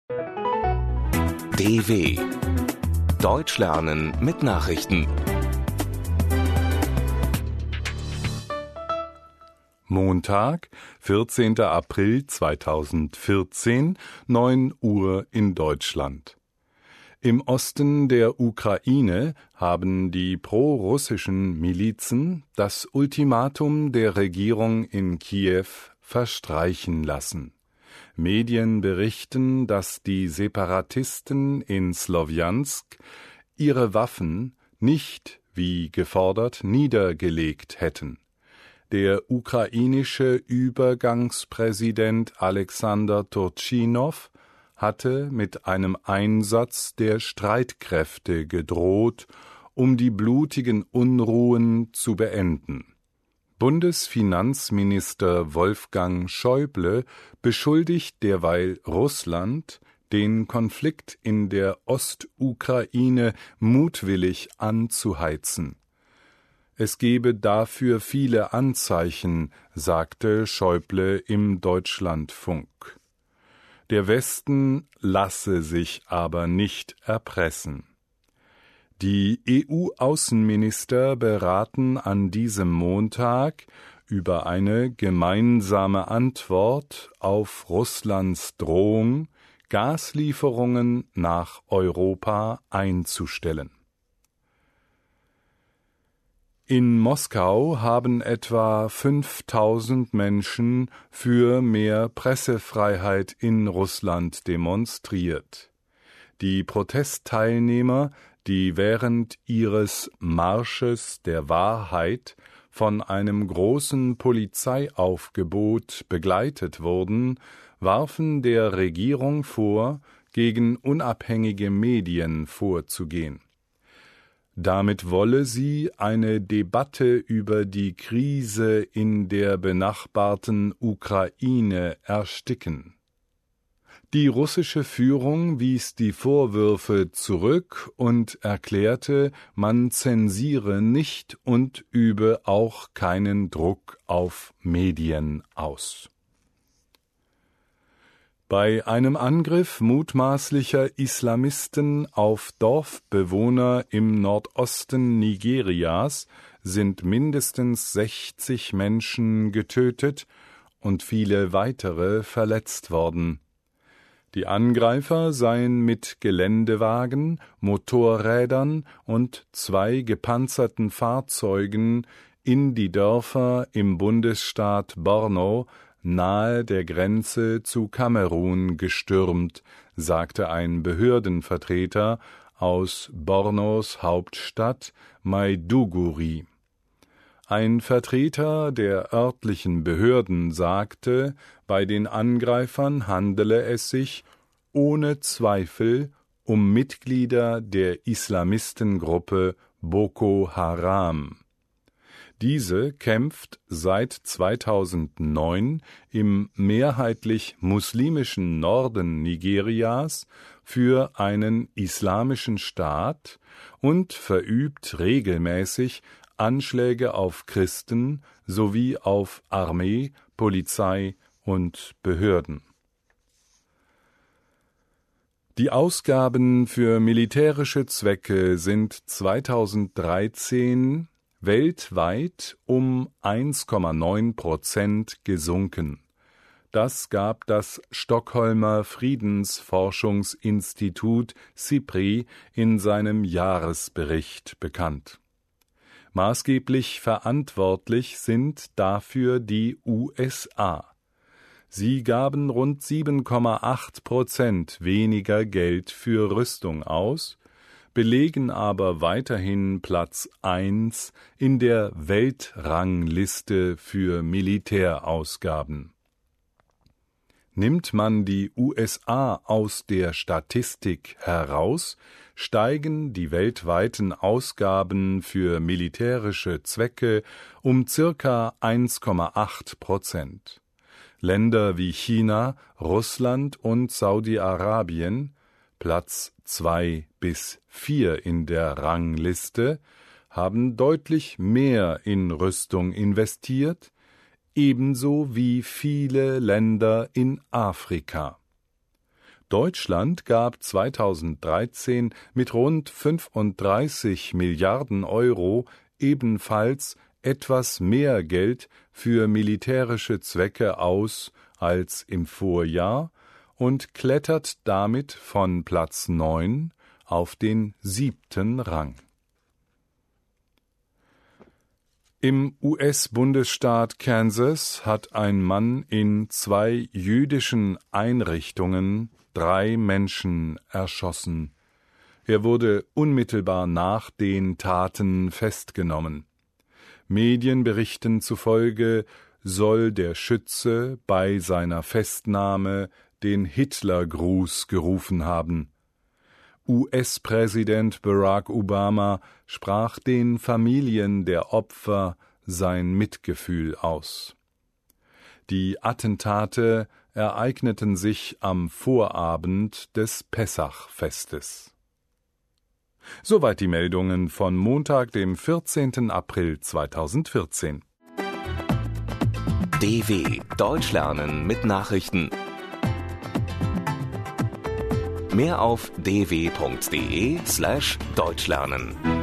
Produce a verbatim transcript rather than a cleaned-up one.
D W Deutsch lernen mit Nachrichten. Montag, vierzehnter April zweitausendvierzehn, neun Uhr in Deutschland. Im Osten der Ukraine haben die pro-russischen Milizen das Ultimatum der Regierung in Kiew verstreichen lassen. Medien berichten, dass die Separatisten in Slowjansk ihre Waffen nicht, wie gefordert, niedergelegt hätten. Der ukrainische Übergangspräsident Alexander Turchynov hatte mit einem Einsatz der Streitkräfte gedroht, um die blutigen Unruhen zu beenden. Bundesfinanzminister Wolfgang Schäuble beschuldigt derweil Russland, den Konflikt in der Ostukraine mutwillig anzuheizen. Es gebe dafür viele Anzeichen, sagte Schäuble im Deutschlandfunk. Der Westen lasse sich aber nicht erpressen. Die E U-Außenminister beraten an diesem Montag über eine gemeinsame Antwort auf Russlands Drohung, Gaslieferungen nach Europa einzustellen. In Moskau haben etwa fünftausend Menschen für mehr Pressefreiheit in Russland demonstriert. Die Protestteilnehmer, die während ihres Marsches der Wahrheit von einem großen Polizeiaufgebot begleitet wurden, warfen der Regierung vor, gegen unabhängige Medien vorzugehen. Damit wolle sie eine Debatte über die Krise in der benachbarten Ukraine ersticken. Die russische Führung wies die Vorwürfe zurück und erklärte, man zensiere nicht und übe auch keinen Druck auf Medien aus. Bei einem Angriff mutmaßlicher Islamisten auf Dorfbewohner im Nordosten Nigerias sind mindestens sechzig Menschen getötet und viele weitere verletzt worden. Die Angreifer seien mit Geländewagen, Motorrädern und zwei gepanzerten Fahrzeugen in die Dörfer im Bundesstaat Borno nahe der Grenze zu Kamerun gestürmt, sagte ein Behördenvertreter aus Bornos Hauptstadt Maiduguri. Ein Vertreter der örtlichen Behörden sagte, bei den Angreifern handele es sich ohne Zweifel um Mitglieder der Islamistengruppe Boko Haram. Diese kämpft seit zweitausendneun im mehrheitlich muslimischen Norden Nigerias für einen islamischen Staat und verübt regelmäßig Anschläge auf Christen sowie auf Armee, Polizei und Behörden. Die Ausgaben für militärische Zwecke sind zweitausenddreizehn weltweit um eins Komma neun Prozent gesunken. Das gab das Stockholmer Friedensforschungsinstitut SIPRI in seinem Jahresbericht bekannt. Maßgeblich verantwortlich sind dafür die U S A. Sie gaben rund sieben Komma acht Prozent weniger Geld für Rüstung aus, belegen aber weiterhin Platz eins in der Weltrangliste für Militärausgaben. Nimmt man die U S A aus der Statistik heraus, steigen die weltweiten Ausgaben für militärische Zwecke um circa eins Komma acht Prozent. Länder wie China, Russland und Saudi-Arabien, Platz zwei bis vier in der Rangliste, haben deutlich mehr in Rüstung investiert, ebenso wie viele Länder in Afrika. Deutschland gab zweitausenddreizehn mit rund fünfunddreißig Milliarden Euro ebenfalls etwas mehr Geld für militärische Zwecke aus als im Vorjahr und klettert damit von Platz neun auf den siebten Rang. Im U S-Bundesstaat Kansas hat ein Mann in zwei jüdischen Einrichtungen drei Menschen erschossen. Er wurde unmittelbar nach den Taten festgenommen. Medienberichten zufolge soll der Schütze bei seiner Festnahme den Hitlergruß gerufen haben. U S-Präsident Barack Obama sprach den Familien der Opfer sein Mitgefühl aus. Die Attentate ereigneten sich am Vorabend des Pessachfestes. Soweit die Meldungen von Montag, dem vierzehnten April zweitausendvierzehn. D W Deutsch lernen mit Nachrichten. Mehr auf d w punkt d e slash deutsch lernen.